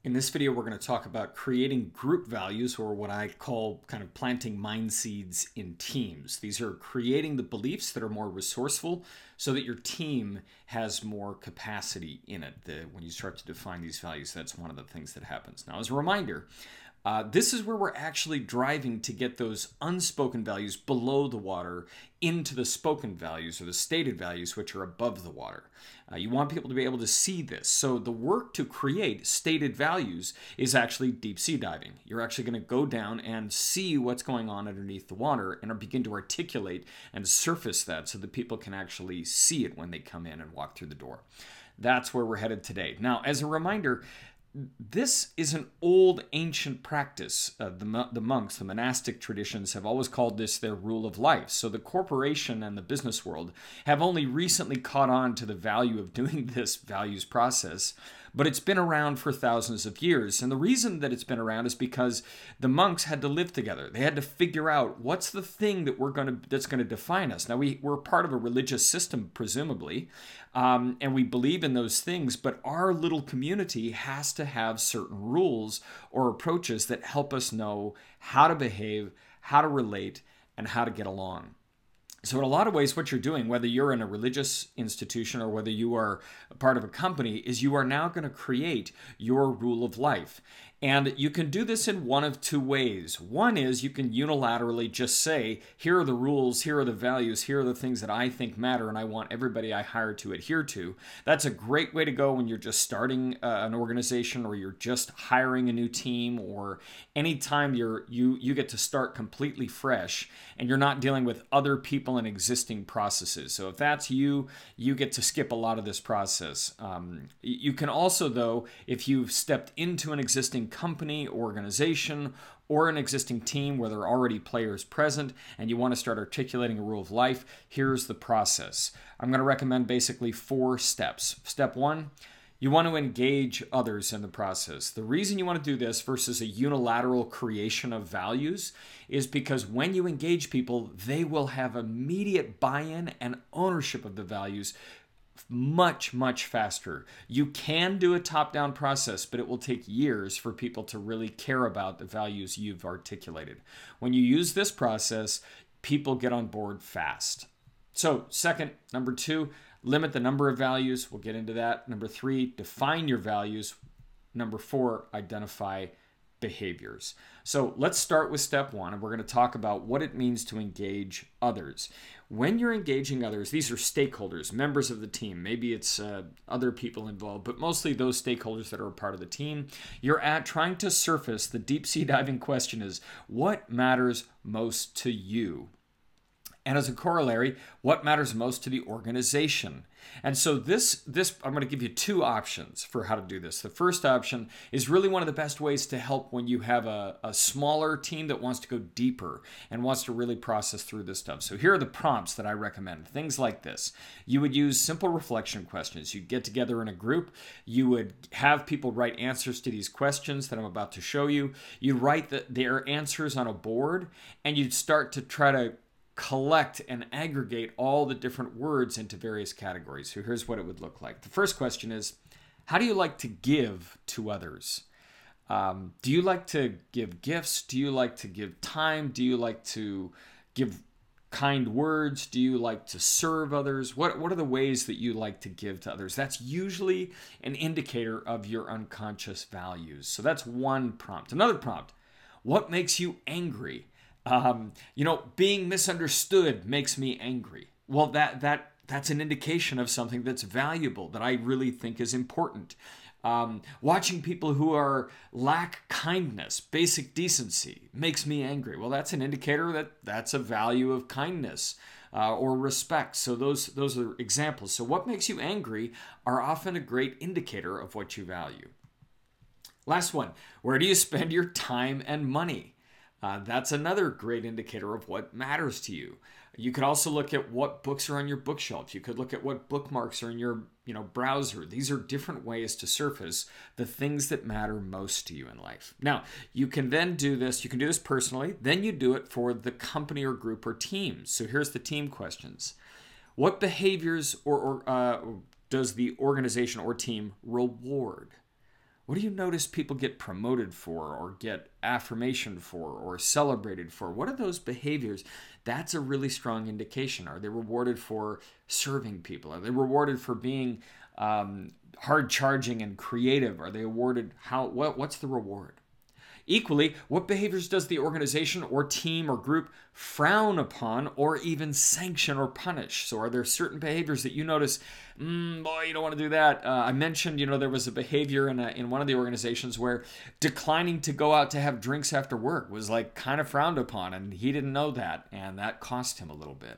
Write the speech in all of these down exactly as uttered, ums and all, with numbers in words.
In this video, we're going to talk about creating group values, or what I call kind of planting mind seeds in teams. These are creating the beliefs that are more resourceful so that your team has more capacity in it. The, when you start to define these values, that's one of the things that happens. Now, as a reminder, Uh, this is where we're actually driving to get those unspoken values below the water into the spoken values, or the stated values, which are above the water. Uh, you want people to be able to see this. So the work to create stated values is actually deep sea diving. You're actually going to go down and see what's going on underneath the water and begin to articulate and surface that so that people can actually see it when they come in and walk through the door. That's where we're headed today. Now, as a reminder, this is an old ancient practice. Uh, the, the monks, the monastic traditions, have always called this their rule of life. So the corporation and the business world have only recently caught on to the value of doing this values process, but it's been around for thousands of years. And the reason that it's been around is because the monks had to live together. They had to figure out what's the thing that we're going to that's going to define us. Now, we, we're part of a religious system, presumably, um, and we believe in those things, but our little community has to have certain rules or approaches that help us know how to behave, how to relate, and how to get along. So in a lot of ways, what you're doing, whether you're in a religious institution or whether you are a part of a company, is you are now going to create your rule of life. And you can do this in one of two ways. One is you can unilaterally just say, here are the rules, here are the values, here are the things that I think matter, and I want everybody I hire to adhere to. That's a great way to go when you're just starting uh, an organization, or you're just hiring a new team, or anytime you're, you, you get to start completely fresh and you're not dealing with other people and existing processes. So if that's you, you get to skip a lot of this process. Um, you can also, though, if you've stepped into an existing company, organization, or an existing team where there are already players present and you want to start articulating a rule of life, here's the process. I'm going to recommend basically four steps. Step one, you want to engage others in the process. The reason you want to do this versus a unilateral creation of values is because when you engage people, they will have immediate buy-in and ownership of the values much, much faster. You can do a top-down process, but it will take years for people to really care about the values you've articulated. When you use this process, people get on board fast. So, second, number two, limit the number of values. We'll get into that. Number three, define your values. Number four, identify behaviors. So let's start with step one, and we're going to talk about what it means to engage others. When you're engaging others, these are stakeholders, members of the team. Maybe it's uh, other people involved, but mostly those stakeholders that are a part of the team. You're at trying to surface the deep sea diving question is, what matters most to you? And as a corollary, what matters most to the organization? And so this, this I'm going to give you two options for how to do this. The first option is really one of the best ways to help when you have a, a smaller team that wants to go deeper and wants to really process through this stuff. So here are the prompts that I recommend. Things like this. You would use simple reflection questions. You'd get together in a group. You would have people write answers to these questions that I'm about to show you. You'd write the, their answers on a board, and you'd start to try to collect and aggregate all the different words into various categories. So here's what it would look like. The first question is, how do you like to give to others? Um, do you like to give gifts? Do you like to give time? Do you like to give kind words? Do you like to serve others? What, what are the ways that you like to give to others? That's usually an indicator of your unconscious values. So that's one prompt. Another prompt, what makes you angry? Um, you know, being misunderstood makes me angry. Well, that that that's an indication of something that's valuable, that I really think is important. Um, watching people who are lack kindness, basic decency, makes me angry. Well, that's an indicator that that's a value of kindness uh, or respect. So those those are examples. So what makes you angry are often a great indicator of what you value. Last one, where do you spend your time and money? Uh, that's another great indicator of what matters to you. You could also look at what books are on your bookshelf. You could look at what bookmarks are in your you know, browser. These are different ways to surface the things that matter most to you in life. Now, you can then do this. You can do this personally. Then you do it for the company or group or team. So here's the team questions. What behaviors or, or uh, does the organization or team reward? What do you notice people get promoted for or get affirmation for or celebrated for? What are those behaviors? That's a really strong indication. Are they rewarded for serving people? Are they rewarded for being um, hard charging and creative? Are they awarded how what what's the reward? Equally, what behaviors does the organization or team or group frown upon or even sanction or punish? So are there certain behaviors that you notice, mm, boy, you don't want to do that? Uh, I mentioned, you know, there was a behavior in, a, in one of the organizations where declining to go out to have drinks after work was like kind of frowned upon, and he didn't know that, and that cost him a little bit.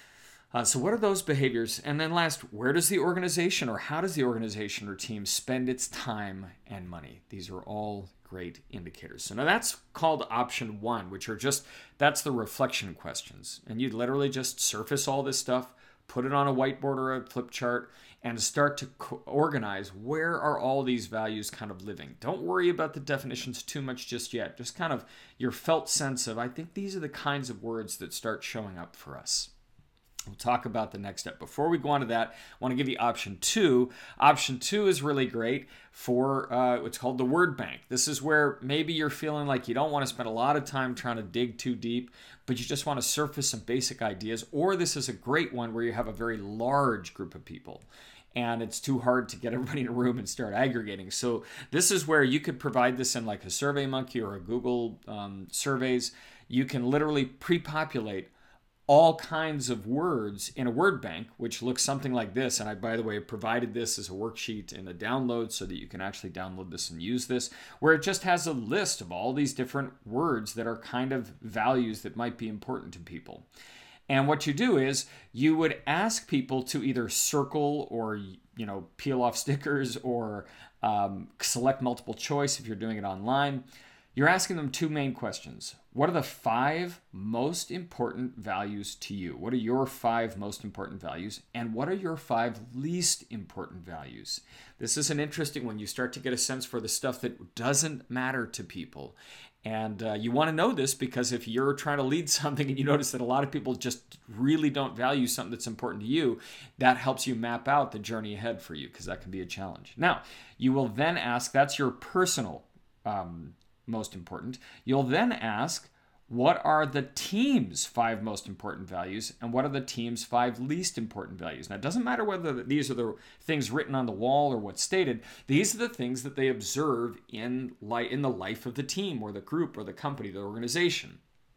Uh, so what are those behaviors? And then last, where does the organization or how does the organization or team spend its time and money? These are all great indicators. So now that's called option one, which are just, that's the reflection questions. And you literally just surface all this stuff, put it on a whiteboard or a flip chart, and start to co- organize where are all these values kind of living. Don't worry about the definitions too much just yet. Just kind of your felt sense of, I think these are the kinds of words that start showing up for us. We'll talk about the next step. Before we go on to that, I want to give you option two. Option two is really great for uh, what's called the word bank. This is where maybe you're feeling like you don't want to spend a lot of time trying to dig too deep, but you just want to surface some basic ideas. Or this is a great one where you have a very large group of people and it's too hard to get everybody in a room and start aggregating. So this is where you could provide this in like a SurveyMonkey or a Google um, surveys. You can literally pre-populate all kinds of words in a word bank, which looks something like this. And I, by the way, provided this as a worksheet in a download so that you can actually download this and use this, where it just has a list of all these different words that are kind of values that might be important to people. And what you do is you would ask people to either circle or, you know, peel off stickers or um, select multiple choice if you're doing it online. You're asking them two main questions. What are the five most important values to you? What are your five most important values? And what are your five least important values? This is an interesting one. You start to get a sense for the stuff that doesn't matter to people. And uh, you want to know this because if you're trying to lead something and you notice that a lot of people just really don't value something that's important to you, that helps you map out the journey ahead for you because that can be a challenge. Now, you will then ask, that's your personal um most important. You'll then ask, what are the team's five most important values and what are the team's five least important values? Now, it doesn't matter whether these are the things written on the wall or what's stated. These are the things that they observe in, li- in the life of the team or the group or the company, the organization.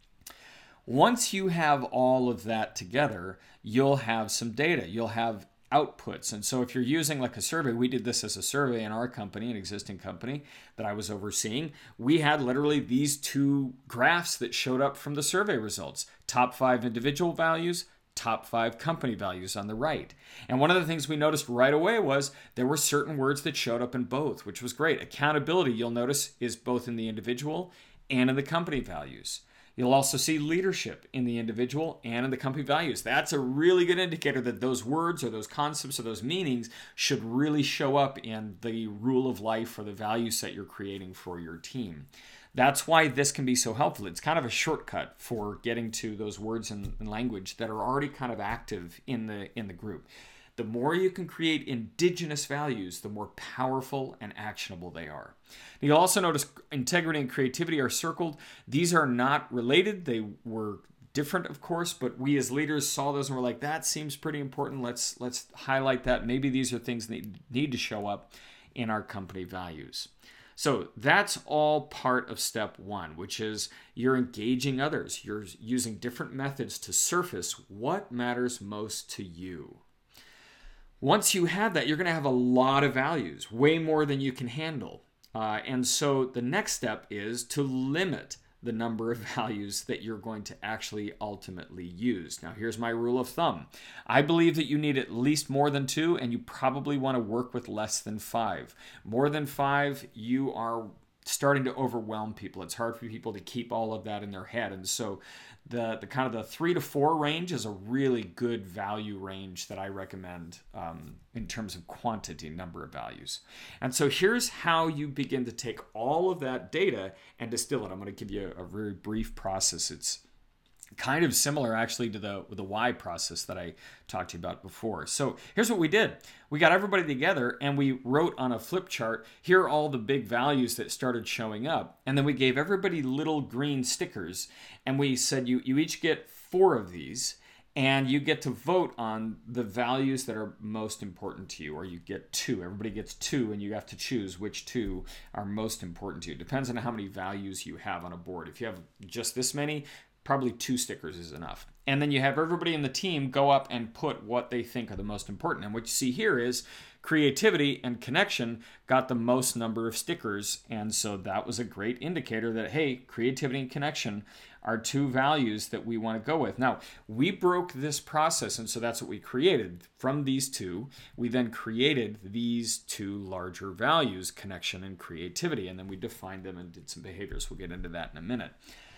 Once you have all of that together, you'll have some data. You'll have outputs. And so if you're using like a survey, we did this as a survey in our company, an existing company that I was overseeing. We had literally these two graphs that showed up from the survey results. Top five individual values, top five company values on the right. And one of the things we noticed right away was there were certain words that showed up in both, which was great. Accountability, you'll notice, is both in the individual and in the company values. You'll also see leadership in the individual and in the company values. That's a really good indicator that those words or those concepts or those meanings should really show up in the rule of life or the value set you're creating for your team. That's why this can be so helpful. It's kind of a shortcut for getting to those words and language that are already kind of active in the in the group. The more you can create indigenous values, the more powerful and actionable they are. You'll also notice integrity and creativity are circled. These are not related. They were different, of course, but we as leaders saw those and were like, that seems pretty important. Let's, let's highlight that. Maybe these are things that need to show up in our company values. So that's all part of step one, which is you're engaging others. You're using different methods to surface what matters most to you. Once you have that, you're going to have a lot of values, way more than you can handle. Uh, and so the next step is to limit the number of values that you're going to actually ultimately use. Now, here's my rule of thumb. I believe that you need at least more than two, and you probably want to work with less than five. More than five, you are starting to overwhelm people. It's hard for people to keep all of that in their head. And so the, the kind of the three to four range is a really good value range that I recommend um, in terms of quantity, number of values. And so here's how you begin to take all of that data and distill it. I'm going to give you a very brief process. It's Kind of similar actually to the the why process that I talked to you about before. So here's what we did. We got everybody together and we wrote on a flip chart, here are all the big values that started showing up. And then we gave everybody little green stickers and we said you, you each get four of these and you get to vote on the values that are most important to you, or you get two. Everybody gets two and you have to choose which two are most important to you. It depends on how many values you have on a board. If you have just this many, probably two stickers is enough. And then you have everybody in the team go up and put what they think are the most important. And what you see here is creativity and connection got the most number of stickers. And so that was a great indicator that, hey, creativity and connection are two values that we want to go with. Now, we broke this process, and so that's what we created. From these two, we then created these two larger values, connection and creativity. And then we defined them and did some behaviors. We'll get into that in a minute.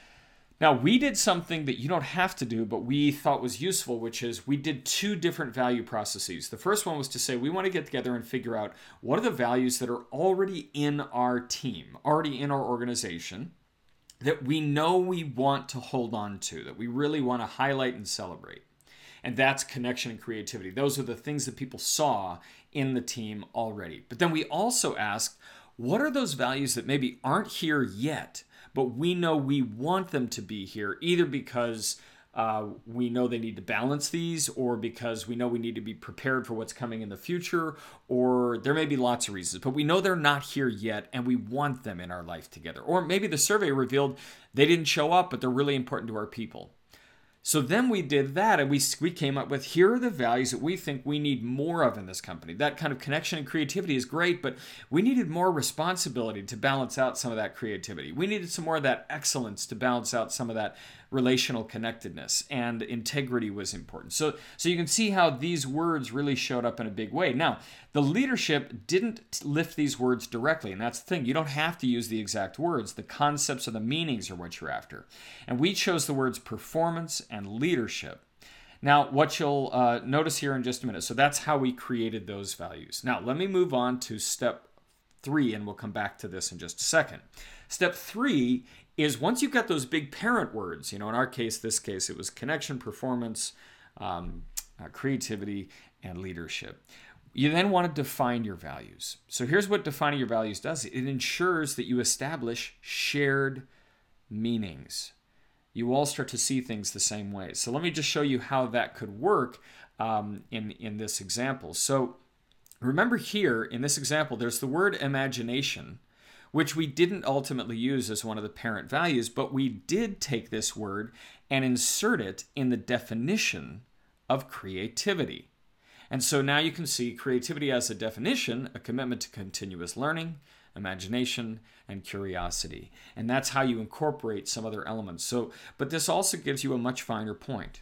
Now, we did something that you don't have to do, but we thought was useful, which is we did two different value processes. The first one was to say we want to get together and figure out what are the values that are already in our team, already in our organization, that we know we want to hold on to, that we really want to highlight and celebrate. And that's connection and creativity. Those are the things that people saw in the team already. But then we also asked, what are those values that maybe aren't here yet, but we know we want them to be here, either because uh, we know they need to balance these, or because we know we need to be prepared for what's coming in the future, or there may be lots of reasons, but we know they're not here yet and we want them in our life together. Or maybe the survey revealed they didn't show up, but they're really important to our people. So then we did that, and we we came up with, here are the values that we think we need more of in this company. That kind of connection and creativity is great, but we needed more responsibility to balance out some of that creativity. We needed some more of that excellence to balance out some of that relational connectedness, and integrity was important. So, so you can see how these words really showed up in a big way. Now, the leadership didn't lift these words directly, and that's the thing. You don't have to use the exact words. The concepts or the meanings are what you're after. And we chose the words performance and leadership. Now, what you'll uh, notice here in just a minute, so that's how we created those values. Now, let me move on to step three, and we'll come back to this in just a second. Step three is once you've got those big parent words, you know, in our case, this case, it was connection, performance, um, uh, creativity, and leadership. You then want to define your values. So here's what defining your values does. It ensures that you establish shared meanings. You all start to see things the same way. So let me just show you how that could work um, in, in this example. So remember here, in this example, there's the word imagination, which we didn't ultimately use as one of the parent values, but we did take this word and insert it in the definition of creativity. And so now you can see creativity as a definition, a commitment to continuous learning, imagination, and curiosity. And that's how you incorporate some other elements. So, but this also gives you a much finer point.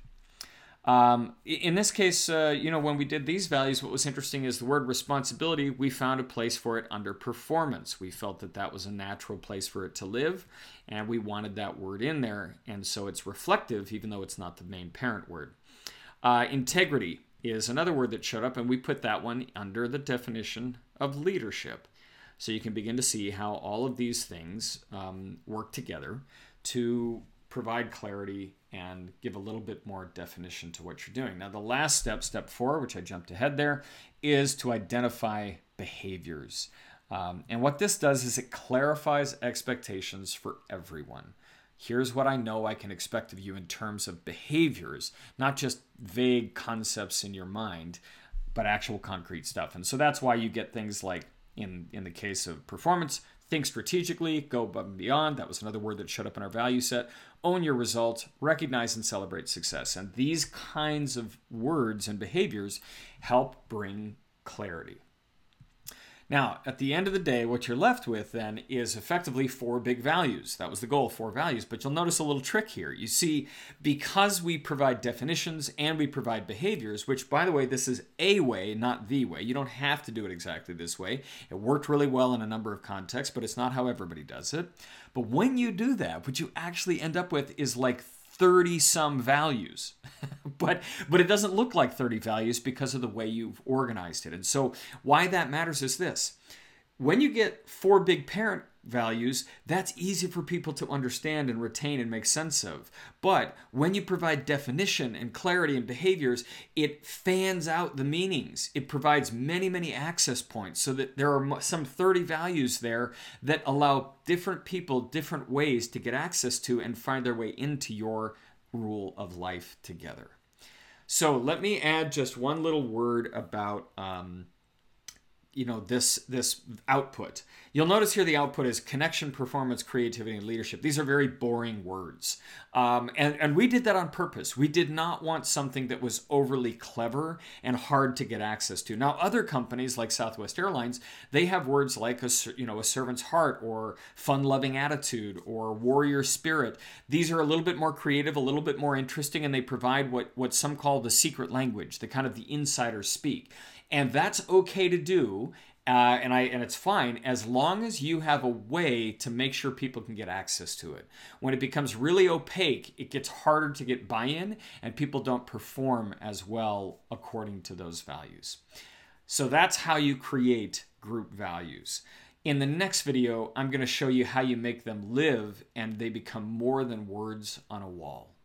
Um, in this case, uh, you know, when we did these values, what was interesting is the word responsibility, we found a place for it under performance. We felt that that was a natural place for it to live, and we wanted that word in there. And so it's reflective, even though it's not the main parent word. Uh, integrity is another word that showed up, and we put that one under the definition of leadership. So you can begin to see how all of these things um, work together to provide clarity and give a little bit more definition to what you're doing. Now, the last step, step four, which I jumped ahead there, is to identify behaviors. Um, and what this does is it clarifies expectations for everyone. Here's what I know I can expect of you in terms of behaviors, not just vague concepts in your mind, but actual concrete stuff. And so that's why you get things like, in, in the case of performance, think strategically, go above and beyond. That was another word that showed up in our value set. Own your results, recognize and celebrate success. And these kinds of words and behaviors help bring clarity. Now, at the end of the day, what you're left with then is effectively four big values. That was the goal, four values. But you'll notice a little trick here. You see, because we provide definitions and we provide behaviors, which, by the way, this is a way, not the way. You don't have to do it exactly this way. It worked really well in a number of contexts, but it's not how everybody does it. But when you do that, what you actually end up with is like thirty some values, but but it doesn't look like thirty values because of the way you've organized it. And so why that matters is this. When you get four big parent values, that's easy for people to understand and retain and make sense of. But when you provide definition and clarity in behaviors, it fans out the meanings. It provides many, many access points so that there are some thirty values there that allow different people different ways to get access to and find their way into your rule of life together. So let me add just one little word about um, you know, this this output. You'll notice here the output is connection, performance, creativity, and leadership. These are very boring words. Um, and, and we did that on purpose. We did not want something that was overly clever and hard to get access to. Now, other companies like Southwest Airlines, they have words like a, you know, a servant's heart or fun-loving attitude or warrior spirit. These are a little bit more creative, a little bit more interesting, and they provide what, what some call the secret language, the kind of the insider speak. And that's okay to do, uh, and I and it's fine as long as you have a way to make sure people can get access to it. When it becomes really opaque, it gets harder to get buy-in, and people don't perform as well according to those values. So that's how you create group values. In the next video, I'm going to show you how you make them live and they become more than words on a wall.